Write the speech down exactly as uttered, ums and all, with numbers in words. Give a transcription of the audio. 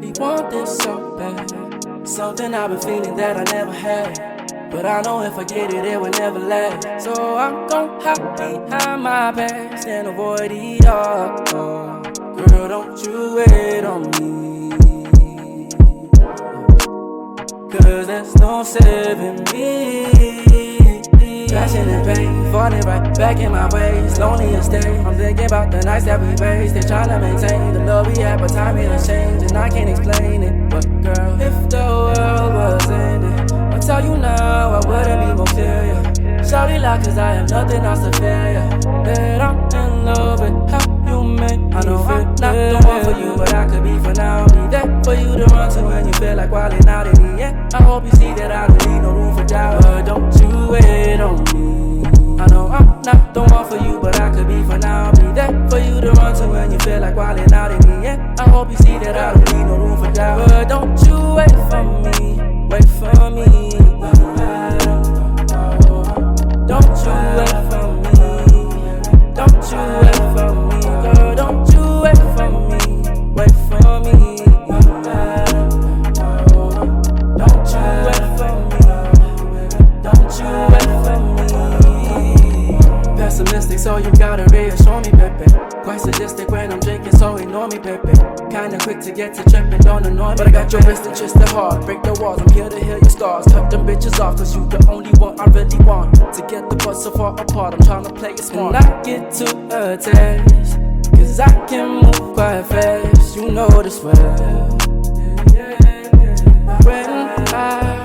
really want this so bad. Something I've been feeling that I never had, but I know if I get it, it will never last. So I'm gon' hide behind my past and avoid it all. Girl, don't you wait on me, cause there's no saving me. Passion and pain, falling right back in my ways. Lonely and stay, I'm thinking about the nights that we wasted, trying to maintain the love we had, but timing has changed and I can't explain it. But girl, if the world was ending, I'll tell you now, I wouldn't be more clear, yeah. Shout it loud cause I have nothing else to fear, yeah. That I'm in love with how you make me. I know I'm not the one for you, but I could be for now. Be there for you to run to when you feel like wildin' out in the end. I hope you see that I don't leave no room for doubt, but don't you wait on me. I know I'm not the one for you, but I could be for now. Be there for you to run to when you feel like wildin' out in the end. I hope you see that I don't leave no room for doubt, but don't you wait for me, wait for me. Don't you wait for me, don't you wait for me, girl, don't you wait for me, wait for me. Don't you wait for me, don't you wait for me. Pessimistic, so you gotta reassure me, baby. Quite sadistic when I'm drinking, so ignore me, baby. Kinda quick to get to tripping, don't annoy me. But I got your wrist and just the heart. Break the walls, I'm here to heal your scars. Cut them bitches off, cause you the only one I really want. To get the bus so far apart, I'm tryna play it smart. And I get too attached, cause I can move quite fast. You know this well. When I